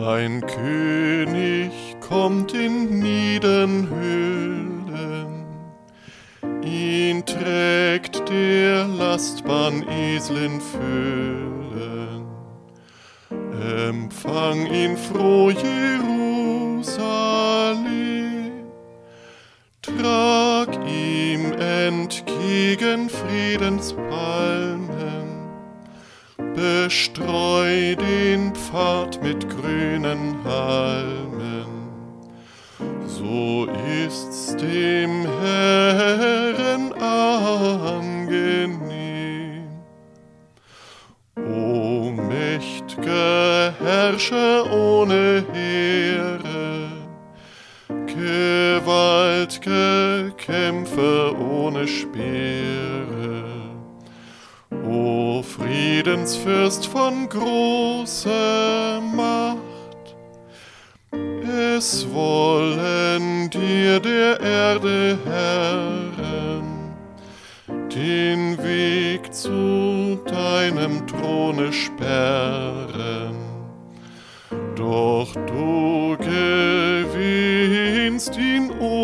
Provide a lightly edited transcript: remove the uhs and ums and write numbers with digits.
Ein König kommt in Niedenhöhlen, ihn trägt der Lastbahnesel in Föhlen. Empfang ihn froh, Jerusalem, trag ihm entgegen Friedenspalmen, bestreu den Pfad mit grünen Halmen. So ist's dem Herren angenehm. O mächt'ge Herrscher ohne Heere, gewalt'ge Kämpfe ohne Speere, O Friedensfürst von großer Macht, es wollen dir der Erde Herren den Weg zu deinem Throne sperren. Doch du gewinnst ihn